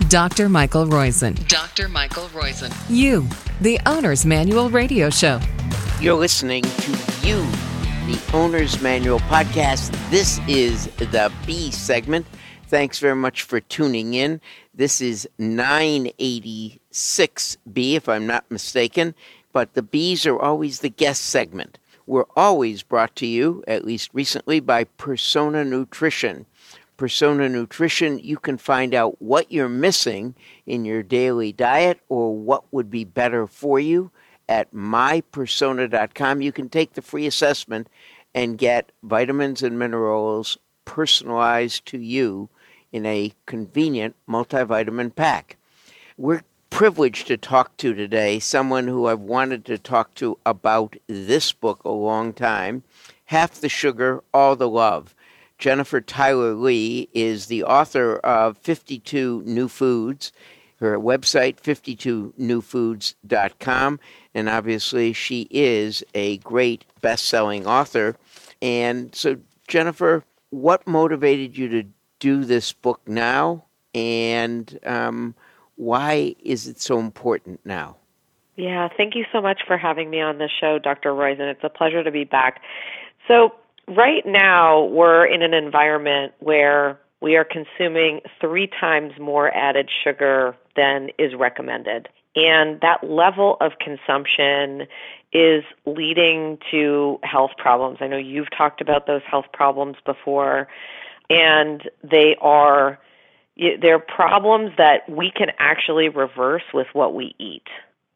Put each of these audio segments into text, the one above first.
Dr. Michael Roizen. Dr. Michael Roizen. You, the Owner's Manual Radio Show. You're listening to You, the Owner's Manual Podcast. This is the B segment. Thanks very much for tuning in. This is 986B, if I'm not mistaken, but the B's are always the guest segment. We're always brought to you, at least recently, by Persona Nutrition. Persona Nutrition, you can find out what you're missing in your daily diet or what would be better for you at mypersona.com. You can take the free assessment and get vitamins and minerals personalized to you in a convenient multivitamin pack. We're privileged to talk to today someone who I've wanted to talk to about this book a long time, Half the Sugar, All the Love. Jennifer Tyler Lee is the author of 52 New Foods, her website, 52newfoods.com, and obviously she is a great best-selling author. And so, Jennifer, what motivated you to do this book now, and why is it so important now? Yeah, thank you so much for having me on the show, Dr. Roizen. It's a pleasure to be back. So, right now, we're in an environment where we are consuming 3 times more added sugar than is recommended. And that level of consumption is leading to health problems. I know you've talked about those health problems before, and they're problems that we can actually reverse with what we eat.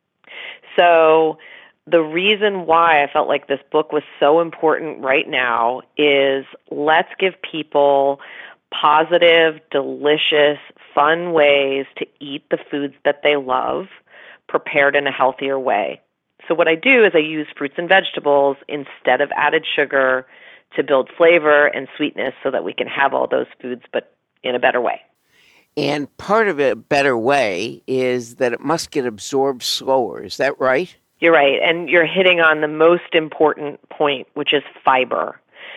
So the reason why I felt like this book was so important right now is let's give people positive, delicious, fun ways to eat the foods that they love, prepared in a healthier way. So what I do is I use fruits and vegetables instead of added sugar to build flavor and sweetness so that we can have all those foods, but in a better way. And part of a better way is that it must get absorbed slower. Is that right? You're right, and you're hitting on the most important point, which is fiber.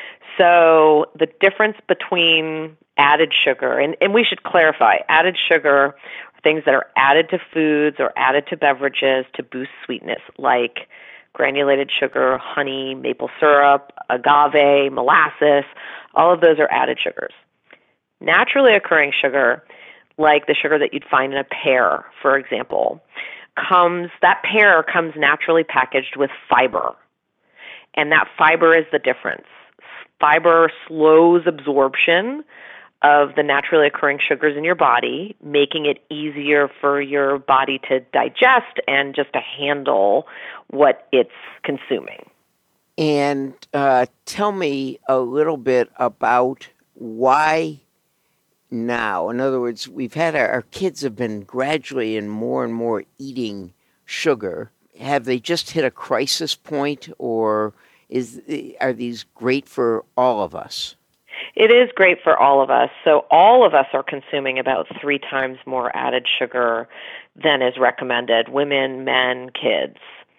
So the difference between added sugar, and we should clarify, added sugar are things that are added to foods or added to beverages to boost sweetness, like granulated sugar, honey, maple syrup, agave, molasses. All of those are added sugars. Naturally occurring sugar, like the sugar that you'd find in a pear, for example, that pear comes naturally packaged with fiber. And that fiber is the difference. Fiber slows absorption of the naturally occurring sugars in your body, making it easier for your body to digest and just to handle what it's consuming. And tell me a little bit about why now. In other words, we've had our kids have been gradually and more eating sugar. Have they just hit a crisis point, or are these great for all of us? It is great for all of us. So all of us are consuming about 3 times more added sugar than is recommended, women, men, kids.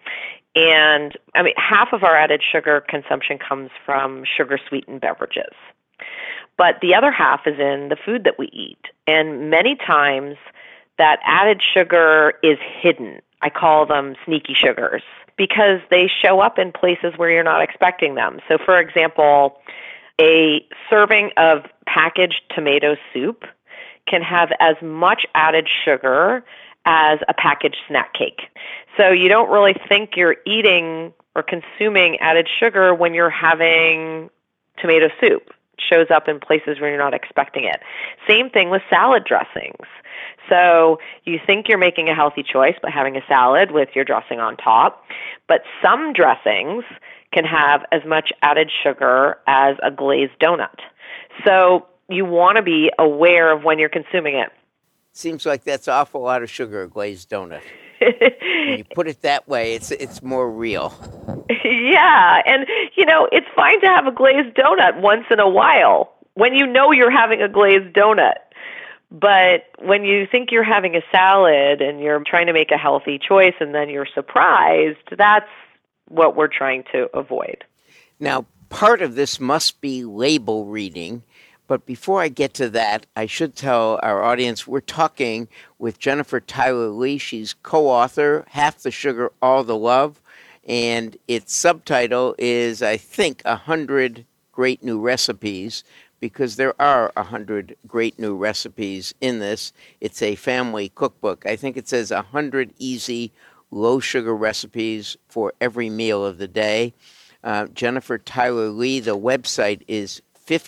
And half of our added sugar consumption comes from sugar-sweetened beverages. But the other half is in the food that we eat. And many times that added sugar is hidden. I call them sneaky sugars because they show up in places where you're not expecting them. So, for example, a serving of packaged tomato soup can have as much added sugar as a packaged snack cake. So you don't really think you're eating or consuming added sugar when you're having tomato soup. It shows up in places where you're not expecting it. Same thing with salad dressings. So you think you're making a healthy choice by having a salad with your dressing on top, but some dressings can have as much added sugar as a glazed donut. So you want to be aware of when you're consuming it. Seems like that's an awful lot of sugar, a glazed donut. When you put it that way, it's more real. Yeah, and it's fine to have a glazed donut once in a while when you know you're having a glazed donut. But when you think you're having a salad and you're trying to make a healthy choice and then you're surprised, that's what we're trying to avoid. Now, part of this must be label reading, But before I get to that, I should tell our audience we're talking with Jennifer Tyler Lee. She's co-author, Half the Sugar, All the Love, and its subtitle is, I think, 100 Great New Recipes, because there are 100 great new recipes in this. It's a family cookbook. I think it says 100 easy, low-sugar recipes for every meal of the day. Jennifer Tyler Lee, the website is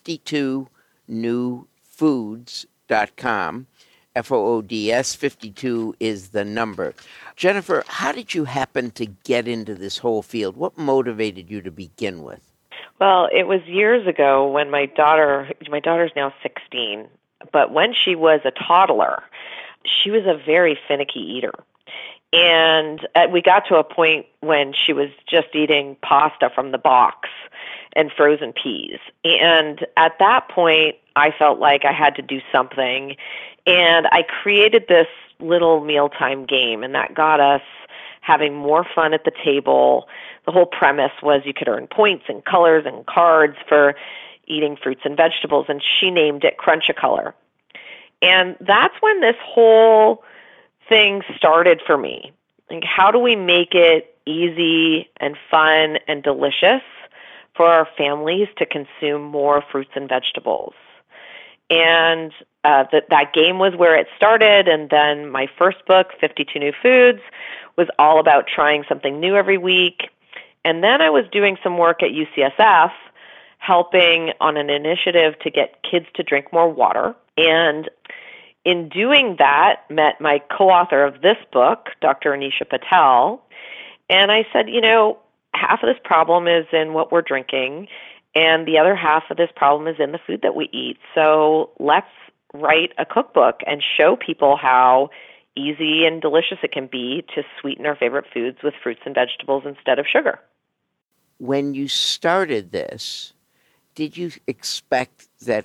52newfoods.com. FOODS, 52 is the number. Jennifer, how did you happen to get into this whole field? What motivated you to begin with? Well, it was years ago when my daughter's now 16, but when she was a toddler, she was a very finicky eater. And we got to a point when she was just eating pasta from the box and frozen peas. And at that point, I felt like I had to do something. And I created this little mealtime game, and that got us having more fun at the table. The whole premise was you could earn points and colors and cards for eating fruits and vegetables, and she named it Crunch-A-Color. And that's when this whole thing started for me. Like, how do we make it easy and fun and delicious for our families to consume more fruits and vegetables? And that game was where it started. And then my first book, 52 New Foods, was all about trying something new every week. And then I was doing some work at UCSF, helping on an initiative to get kids to drink more water. And in doing that, met my co-author of this book, Dr. Anisha Patel. And I said, half of this problem is in what we're drinking, and the other half of this problem is in the food that we eat. So let's write a cookbook and show people how easy and delicious it can be to sweeten our favorite foods with fruits and vegetables instead of sugar. When you started this, did you expect that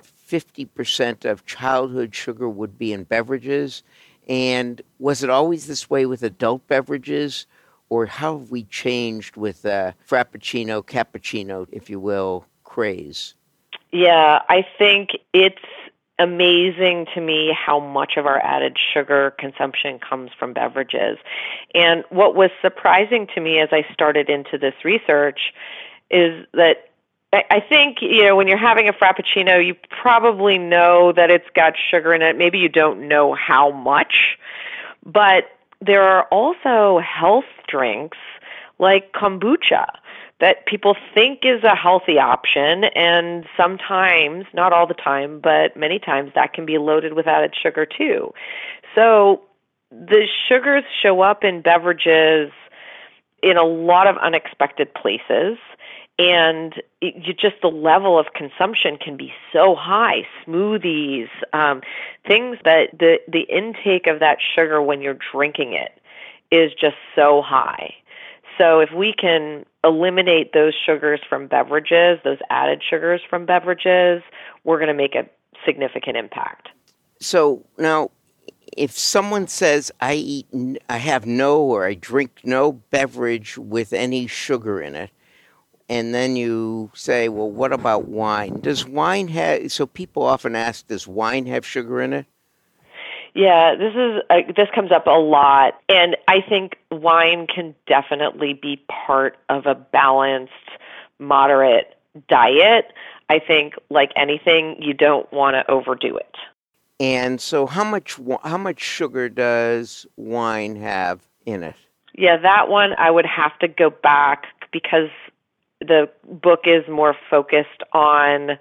50% of childhood sugar would be in beverages? And was it always this way with adult beverages? Or how have we changed with Frappuccino, cappuccino, if you will, craze? Yeah, I think it's amazing to me how much of our added sugar consumption comes from beverages. And what was surprising to me as I started into this research is that I think, when you're having a Frappuccino, you probably know that it's got sugar in it. Maybe you don't know how much. But there are also health drinks like kombucha that people think is a healthy option, and sometimes, not all the time, but many times that can be loaded with added sugar too. So the sugars show up in beverages in a lot of unexpected places, and just the level of consumption can be so high. Smoothies, things that the intake of that sugar when you're drinking it is just so high. So if we can eliminate those sugars from beverages, those added sugars from beverages, we're going to make a significant impact. So now, if someone says, I have no or I drink no beverage with any sugar in it, and then you say, well, what about wine? Does wine have, so people often ask, does wine have sugar in it? Yeah, this comes up a lot, and I think wine can definitely be part of a balanced, moderate diet. I think, like anything, you don't want to overdo it. And so how much sugar does wine have in it? Yeah, that one I would have to go back because the book is more focused on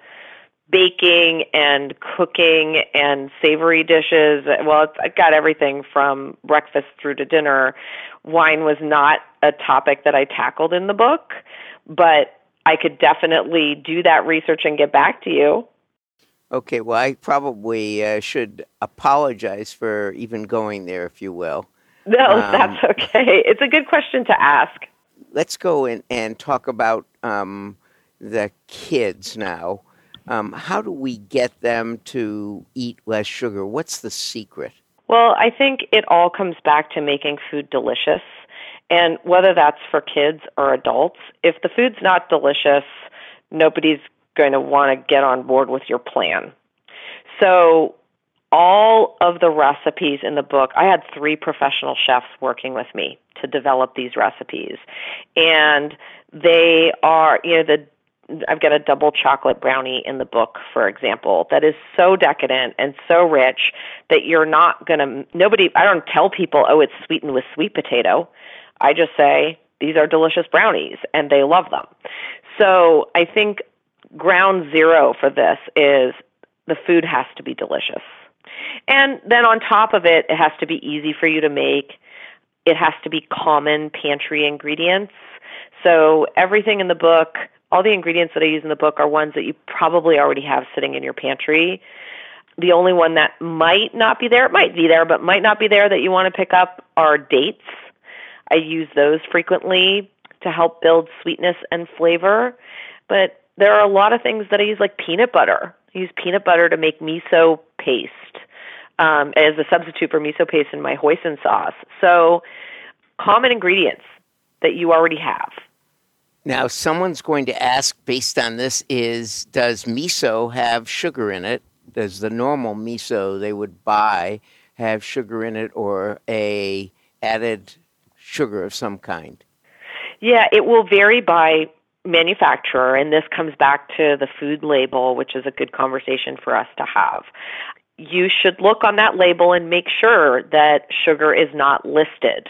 baking and cooking and savory dishes. Well, it's got everything from breakfast through to dinner. Wine was not a topic that I tackled in the book, but I could definitely do that research and get back to you. Okay, well, I probably should apologize for even going there, if you will. No, that's okay. It's a good question to ask. Let's go in and talk about the kids now. How do we get them to eat less sugar? What's the secret? Well, I think it all comes back to making food delicious. And whether that's for kids or adults, if the food's not delicious, nobody's going to want to get on board with your plan. So all of the recipes in the book, I had 3 professional chefs working with me to develop these recipes. And they are, I've got a double chocolate brownie in the book, for example, that is so decadent and so rich that you're not going to, I don't tell people, oh, it's sweetened with sweet potato. I just say, these are delicious brownies, and they love them. So I think ground zero for this is the food has to be delicious. And then on top of it, it has to be easy for you to make. It has to be common pantry ingredients. So everything in the book, all the ingredients that I use in the book are ones that you probably already have sitting in your pantry. The only one that might not be there, it might be there, but might not be there that you want to pick up are dates. I use those frequently to help build sweetness and flavor. But there are a lot of things that I use, like peanut butter. I use peanut butter to make miso paste as a substitute for miso paste in my hoisin sauce. So common ingredients that you already have. Now, someone's going to ask, based on this, does miso have sugar in it? Does the normal miso they would buy have sugar in it, or a added sugar of some kind? Yeah, it will vary by manufacturer, and this comes back to the food label, which is a good conversation for us to have. You should look on that label and make sure that sugar is not listed.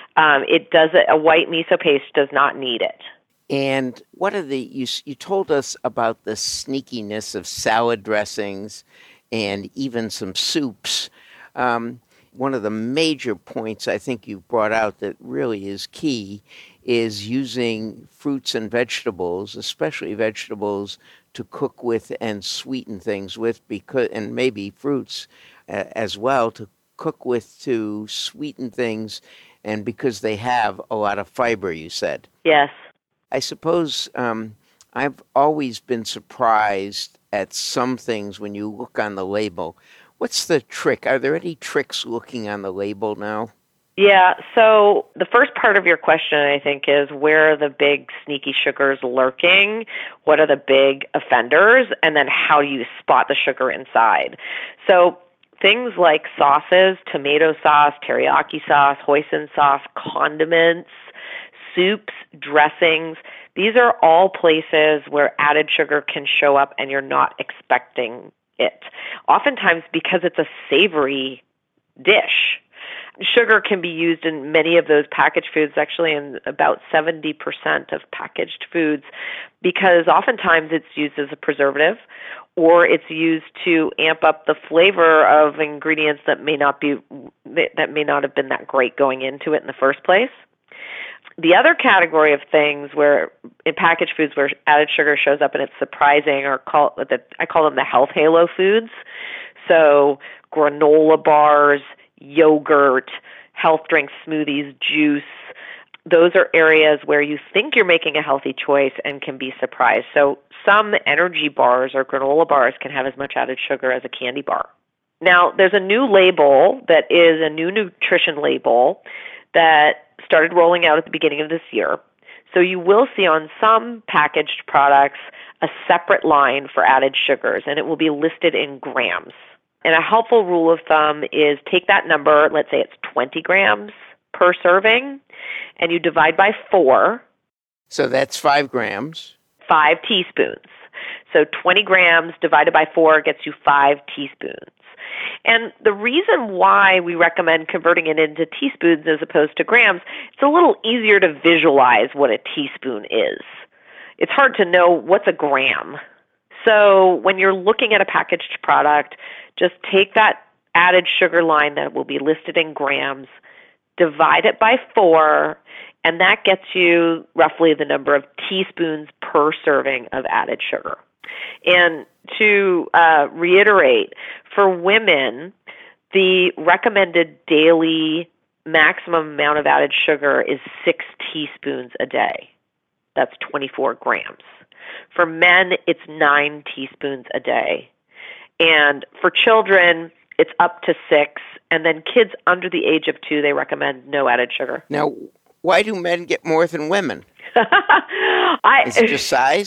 A white miso paste does not need it. And what are you told us about the sneakiness of salad dressings and even some soups. One of the major points I think you brought out that really is key is using fruits and vegetables, especially vegetables, to cook with and sweeten things with, and maybe fruits as well, to cook with, to sweeten things, and because they have a lot of fiber, you said. Yes. I suppose I've always been surprised at some things when you look on the label. What's the trick? Are there any tricks looking on the label now? Yeah, so the first part of your question, I think, is where are the big sneaky sugars lurking? What are the big offenders? And then how do you spot the sugar inside? So things like sauces, tomato sauce, teriyaki sauce, hoisin sauce, condiments, soups, dressings, these are all places where added sugar can show up and you're not expecting it. Oftentimes because it's a savory dish. Sugar can be used in many of those packaged foods, actually in about 70% of packaged foods, because oftentimes it's used as a preservative or it's used to amp up the flavor of ingredients that may not have been that great going into it in the first place. The other category of things where in packaged foods where added sugar shows up and it's surprising I call them the health halo foods. So granola bars, yogurt, health drinks, smoothies, juice. Those are areas where you think you're making a healthy choice and can be surprised. So some energy bars or granola bars can have as much added sugar as a candy bar. Now, there's a new label that is a new nutrition label that started rolling out at the beginning of this year. So you will see on some packaged products a separate line for added sugars, and it will be listed in grams. And a helpful rule of thumb is take that number, let's say it's 20 grams per serving, and you divide by 4. So that's 5 grams. 5 teaspoons. So 20 grams divided by 4 gets you 5 teaspoons. And the reason why we recommend converting it into teaspoons as opposed to grams, it's a little easier to visualize what a teaspoon is. It's hard to know what's a gram. So when you're looking at a packaged product, just take that added sugar line that will be listed in grams, divide it by 4, and that gets you roughly the number of teaspoons per serving of added sugar. And to reiterate, for women, the recommended daily maximum amount of added sugar is 6 teaspoons a day. That's 24 grams. For men, it's 9 teaspoons a day. And for children, it's up to 6. And then kids under the age of 2, they recommend no added sugar. Now, why do men get more than women? Is it just size?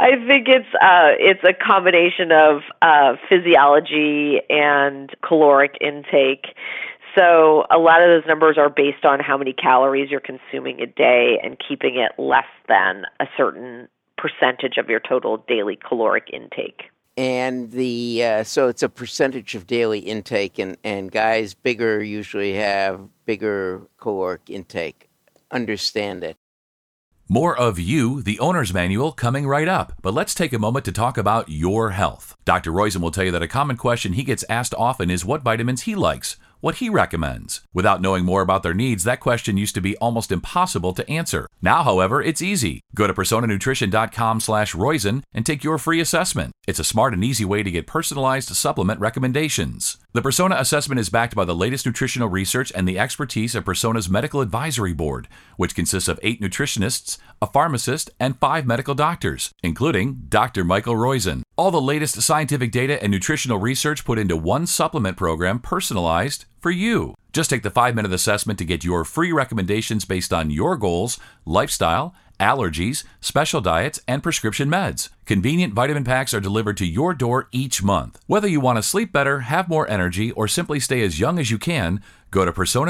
I think it's a combination of physiology and caloric intake. So a lot of those numbers are based on how many calories you're consuming a day and keeping it less than a certain percentage of your total daily caloric intake. And so it's a percentage of daily intake, and guys bigger usually have bigger caloric intake. Understand it. More of You, the Owner's Manual, coming right up. But let's take a moment to talk about your health. Dr. Roizen will tell you that a common question he gets asked often is what vitamins he likes, what he recommends. Without knowing more about their needs, that question used to be almost impossible to answer. Now, however, it's easy. Go to personanutrition.com/Roizen and take your free assessment. It's a smart and easy way to get personalized supplement recommendations. The Persona Assessment is backed by the latest nutritional research and the expertise of Persona's Medical Advisory Board, which consists of 8 nutritionists, a pharmacist, and 5 medical doctors, including Dr. Michael Roizen. All the latest scientific data and nutritional research put into one supplement program personalized for you. Just take the 5-minute assessment to get your free recommendations based on your goals, lifestyle, allergies, special diets, and prescription meds. Convenient vitamin packs are delivered to your door each month. Whether you want to sleep better, have more energy, or simply stay as young as you can, go to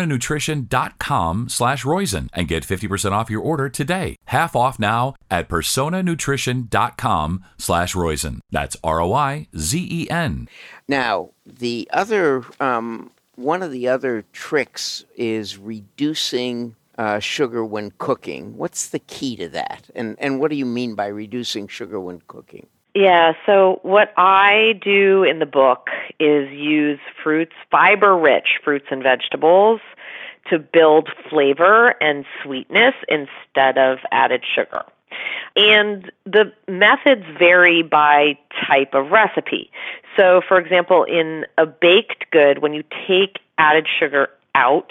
personanutrition.com/Roizen and get 50% off your order today. Half off now at personanutrition.com/Roizen. That's ROIZEN. Now, the other one of the other tricks is reducing sugar when cooking. What's the key to that? And what do you mean by reducing sugar when cooking? Yeah, so what I do in the book is use fiber-rich fruits and vegetables to build flavor and sweetness instead of added sugar. And the methods vary by type of recipe. So, for example, in a baked good, when you take added sugar out,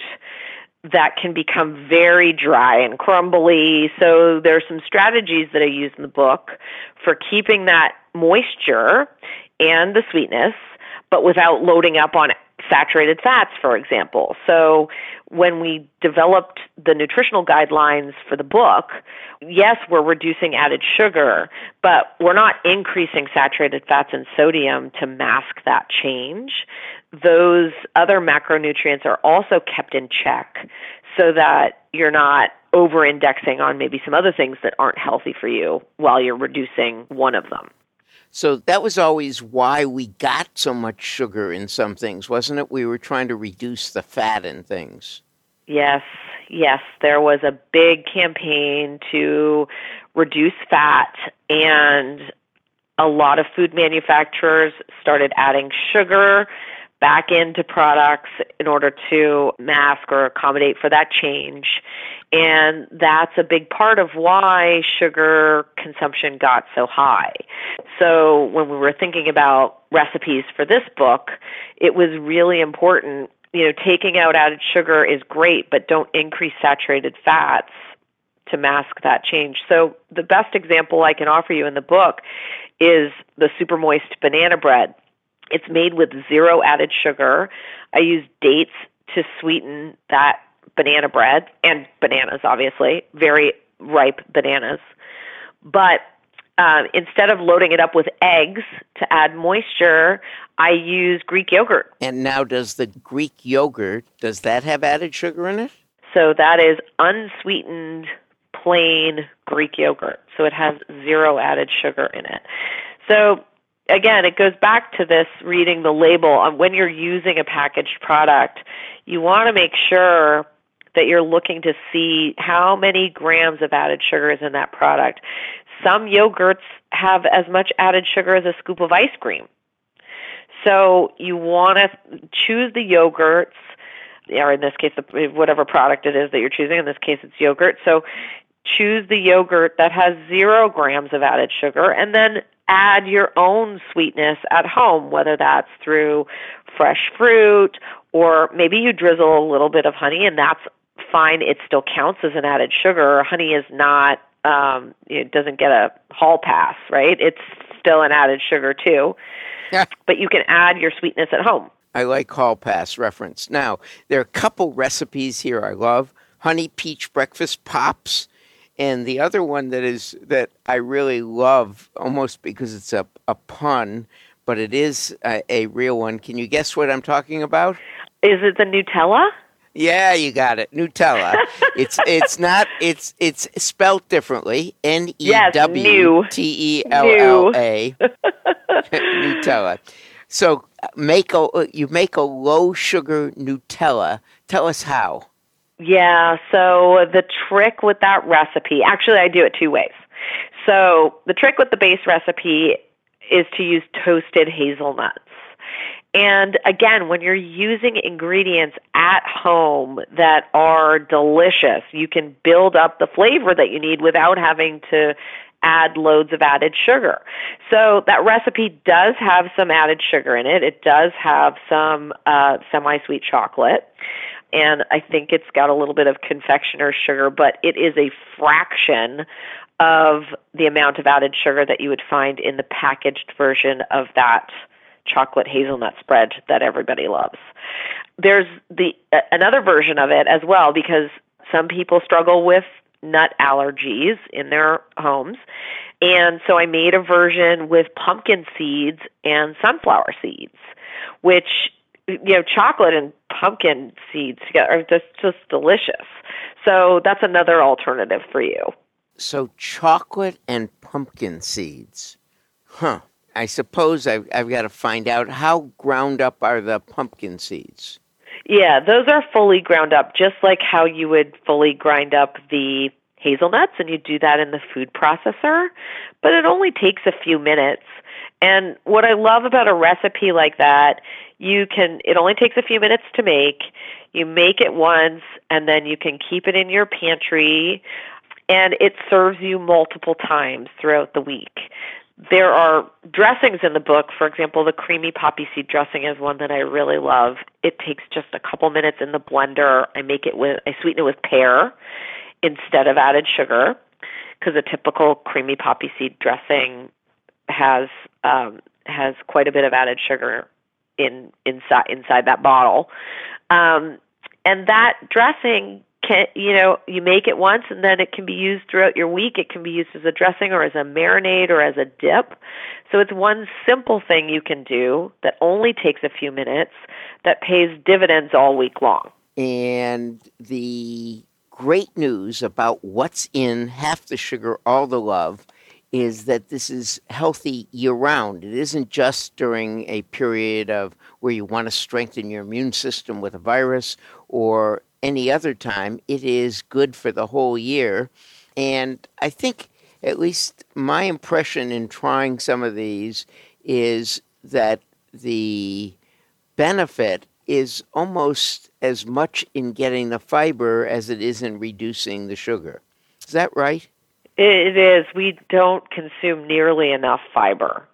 that can become very dry and crumbly. So there's some strategies that I use in the book for keeping that moisture and the sweetness, but without loading up on saturated fats, for example. So when we developed the nutritional guidelines for the book, yes, we're reducing added sugar, but we're not increasing saturated fats and sodium to mask that change. Those other macronutrients are also kept in check so that you're not over-indexing on maybe some other things that aren't healthy for you while you're reducing one of them. So that was always why we got so much sugar in some things, wasn't it? We were trying to reduce the fat in things. Yes. There was a big campaign to reduce fat, and a lot of food manufacturers started adding sugar back into products in order to mask or accommodate for that change. And that's a big part of why sugar consumption got so high. So when we were thinking about recipes for this book, it was really important. Taking out added sugar is great, but don't increase saturated fats to mask that change. So the best example I can offer you in the book is the super moist banana bread. It's made with 0 added sugar. I use dates to sweeten that banana bread, and bananas, obviously, very ripe bananas. But instead of loading it up with eggs to add moisture, I use Greek yogurt. And now does the Greek yogurt, does that have added sugar in it? So that is unsweetened, plain Greek yogurt. So it has 0 added sugar in it. So again, it goes back to this reading the label. When you're using a packaged product, you want to make sure that you're looking to see how many grams of added sugar is in that product. Some yogurts have as much added sugar as a scoop of ice cream. So you want to choose the yogurts, or in this case, whatever product it is that you're choosing. In this case, it's yogurt. So choose the yogurt that has 0 grams of added sugar, and then add your own sweetness at home, whether that's through fresh fruit, or maybe you drizzle a little bit of honey, and that's fine. It still counts as an added sugar. Honey is not, it doesn't get a hall pass, right? It's still an added sugar too. Yeah. But you can add your sweetness at home. I like hall pass reference. Now, there are a couple recipes here I love. Honey peach breakfast pops. And the other one that I really love, almost because it's a pun, but it is a real one. Can you guess what I'm talking about? Is it the Nutella? Yeah, you got it. Nutella. It's spelled differently. Newtella. Nutella. So you make a low sugar Nutella. Tell us how. Yeah, so the trick with that recipe, actually I do it two ways. So the trick with the base recipe is to use toasted hazelnuts. And again, when you're using ingredients at home that are delicious, you can build up the flavor that you need without having to add loads of added sugar. So that recipe does have some added sugar in it. It does have some semi-sweet chocolate. And I think it's got a little bit of confectioner's sugar, but it is a fraction of the amount of added sugar that you would find in the packaged version of that chocolate hazelnut spread that everybody loves. There's another version of it as well, because some people struggle with nut allergies in their homes. And so I made a version with pumpkin seeds and sunflower seeds, which, chocolate and pumpkin seeds are just delicious. So that's another alternative for you. So chocolate and pumpkin seeds. Huh. I suppose I've got to find out, how ground up are the pumpkin seeds? Yeah, those are fully ground up, just like how you would fully grind up the hazelnuts, and you do that in the food processor. But it only takes a few minutes. And what I love about a recipe like that, it only takes a few minutes to make. You make it once, and then you can keep it in your pantry, and it serves you multiple times throughout the week. There are dressings in the book. For example, the creamy poppy seed dressing is one that I really love. It takes just a couple minutes in the blender. I sweeten it with pear instead of added sugar, because a typical creamy poppy seed dressing has quite a bit of added sugar inside that bottle. And that dressing, you make it once, and then it can be used throughout your week. It can be used as a dressing or as a marinade or as a dip. So it's one simple thing you can do that only takes a few minutes that pays dividends all week long. And the great news about what's in Half the Sugar, All the Love is that this is healthy year-round. It isn't just during a period of where you want to strengthen your immune system with a virus or any other time. It is good for the whole year. And I think, at least my impression in trying some of these, is that the benefit is almost as much in getting the fiber as it is in reducing the sugar. Is that right? It is. We don't consume nearly enough fiber.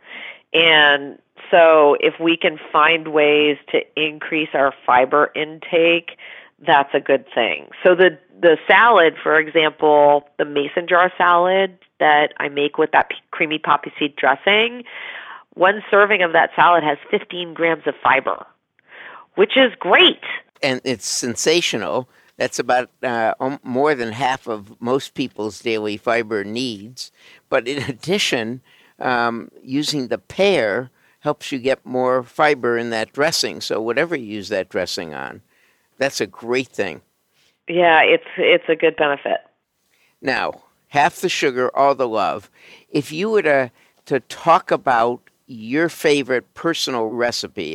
And so if we can find ways to increase our fiber intake, that's a good thing. So the salad, for example, the mason jar salad that I make with that creamy poppy seed dressing, one serving of that salad has 15 grams of fiber, which is great. And it's sensational. That's about more than half of most people's daily fiber needs. But in addition, using the pear helps you get more fiber in that dressing. So whatever you use that dressing on, that's a great thing. Yeah, it's a good benefit. Now, Half the Sugar, All the Love. If you were to talk about your favorite personal recipe,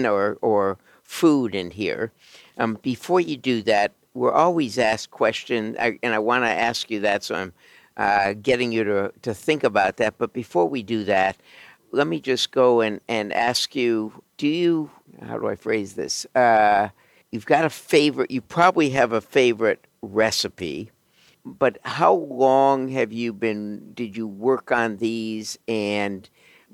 or food in here, before you do that, we're always asked questions, and I want to ask you that, so I'm getting you to think about that. But before we do that, let me just go and ask you, how do I phrase this? You've got a favorite, you probably have a favorite recipe, but how long did you work on these, and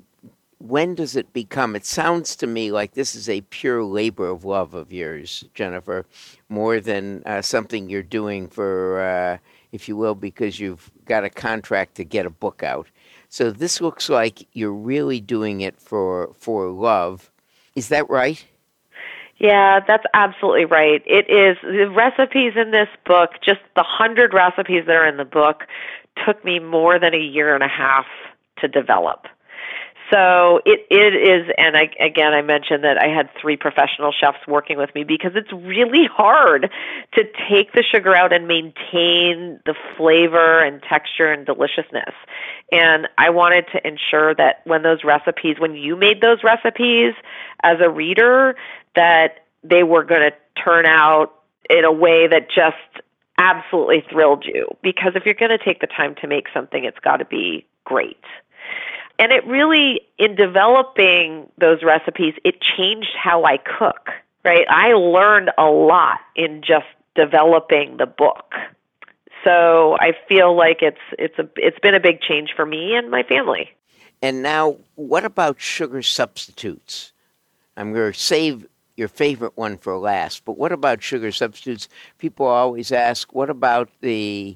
when does it become? It sounds to me like this is a pure labor of love of yours, Jennifer, more than something you're doing for, if you will, because you've got a contract to get a book out. So this looks like you're really doing it for love. Is that right? Yeah, that's absolutely right. It is, the recipes in this book, just the 100 recipes that are in the book, took me more than a year and a half to develop. So it is, and I mentioned that I had 3 professional chefs working with me because it's really hard to take the sugar out and maintain the flavor and texture and deliciousness. And I wanted to ensure that when you made those recipes as a reader, that they were going to turn out in a way that just absolutely thrilled you. Because if you're going to take the time to make something, it's got to be great. And it really, in developing those recipes, it changed how I cook, right? I learned a lot in just developing the book. So I feel like it's been a big change for me and my family. And now, what about sugar substitutes? I'm going to save your favorite one for last, but what about sugar substitutes? People always ask, what about the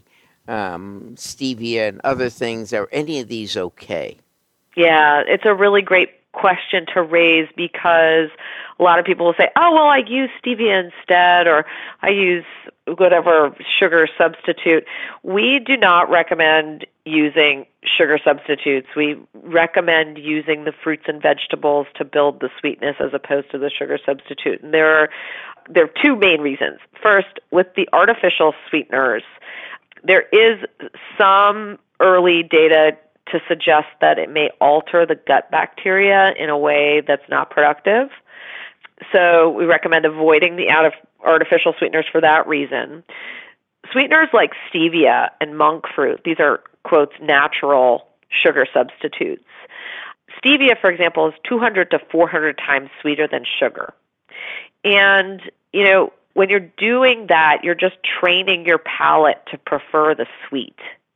stevia and other things? Are any of these okay? Yeah, it's a really great question to raise because a lot of people will say, oh, well, I use stevia instead, or I use whatever sugar substitute. We do not recommend using sugar substitutes. We recommend using the fruits and vegetables to build the sweetness as opposed to the sugar substitute. And there are 2 main reasons. First, with the artificial sweeteners, there is some early data to suggest that it may alter the gut bacteria in a way that's not productive. So we recommend avoiding the artificial sweeteners for that reason. Sweeteners like stevia and monk fruit, these are, quotes, natural sugar substitutes. Stevia, for example, is 200 to 400 times sweeter than sugar. And, when you're doing that, you're just training your palate to prefer the sweet.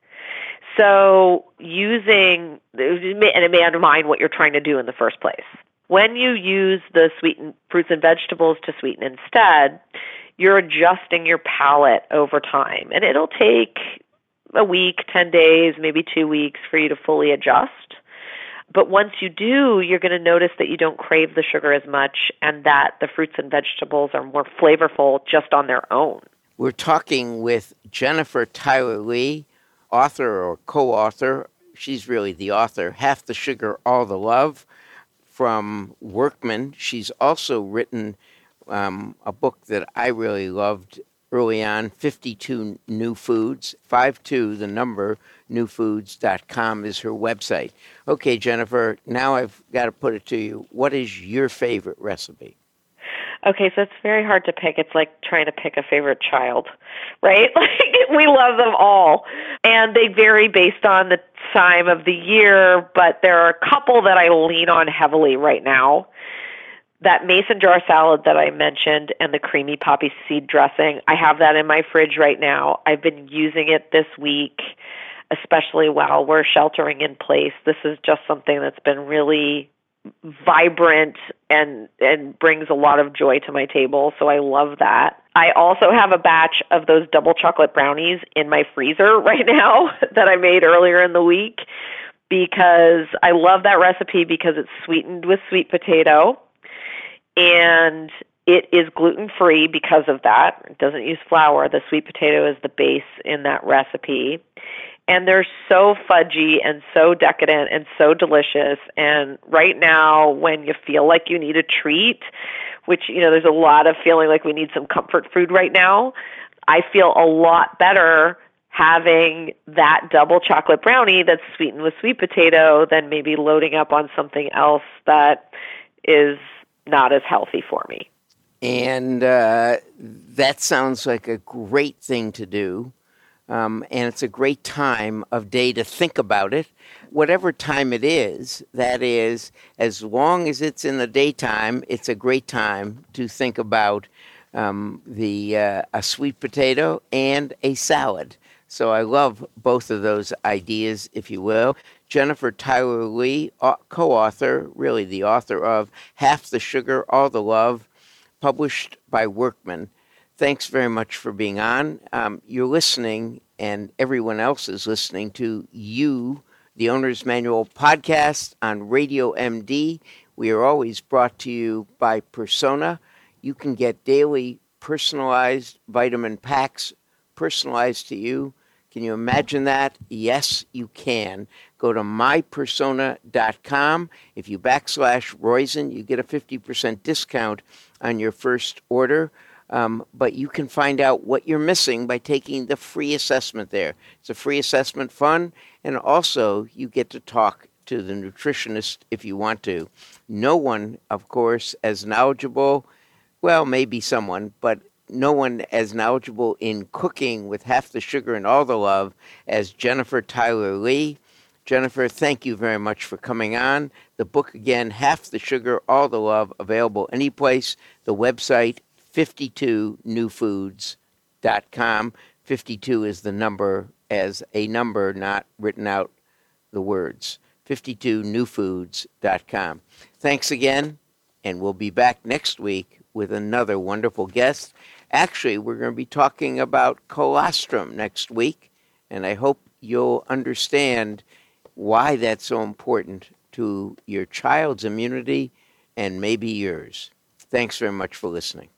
So and it may undermine what you're trying to do in the first place. When you use the sweetened fruits and vegetables to sweeten instead, you're adjusting your palate over time. And it'll take a week, 10 days, maybe 2 weeks for you to fully adjust. But once you do, you're going to notice that you don't crave the sugar as much and that the fruits and vegetables are more flavorful just on their own. We're talking with Jennifer Tyler Lee, author or co-author. She's really the author, Half the Sugar, All the Love, from Workman. She's also written a book that I really loved early on, 52 New Foods. 52, the number, newfoods.com is her website. Okay, Jennifer, now I've got to put it to you. What is your favorite recipe? Okay, so it's very hard to pick. It's like trying to pick a favorite child, right? We love them all. And they vary based on the time of the year, but there are a couple that I lean on heavily right now. That mason jar salad that I mentioned and the creamy poppy seed dressing, I have that in my fridge right now. I've been using it this week, especially while we're sheltering in place. This is just something that's been really vibrant and brings a lot of joy to my table, so I love that. I also have a batch of those double chocolate brownies in my freezer right now that I made earlier in the week because I love that recipe because it's sweetened with sweet potato and it is gluten-free because of that. It doesn't use flour. The sweet potato is the base in that recipe. And they're so fudgy and so decadent and so delicious. And right now, when you feel like you need a treat, which, there's a lot of feeling like we need some comfort food right now, I feel a lot better having that double chocolate brownie that's sweetened with sweet potato than maybe loading up on something else that is not as healthy for me. And that sounds like a great thing to do. And it's a great time of day to think about it. Whatever time it is, that is, as long as it's in the daytime, it's a great time to think about a sweet potato and a salad. So I love both of those ideas, if you will. Jennifer Tyler Lee, co-author, really the author of Half the Sugar, All the Love, published by Workman. Thanks very much for being on. You're listening, and everyone else is listening to You, the Owner's Manual podcast on Radio MD. We are always brought to you by Persona. You can get daily personalized vitamin packs personalized to you. Can you imagine that? Yes, you can. Go to mypersona.com. If you /Roizen, you get a 50% discount on your first order. But you can find out what you're missing by taking the free assessment there. It's a free assessment fun, and also you get to talk to the nutritionist if you want to. No one, of course, as knowledgeable, well, maybe someone, but no one as knowledgeable in cooking with half the sugar and all the love as Jennifer Tyler Lee. Jennifer, thank you very much for coming on. The book, again, Half the Sugar, All the Love, available anyplace. The website, 52newfoods.com. 52 is the number as a number, not written out the words. 52newfoods.com. Thanks again, and we'll be back next week with another wonderful guest. Actually, we're going to be talking about colostrum next week, and I hope you'll understand why that's so important to your child's immunity and maybe yours. Thanks very much for listening.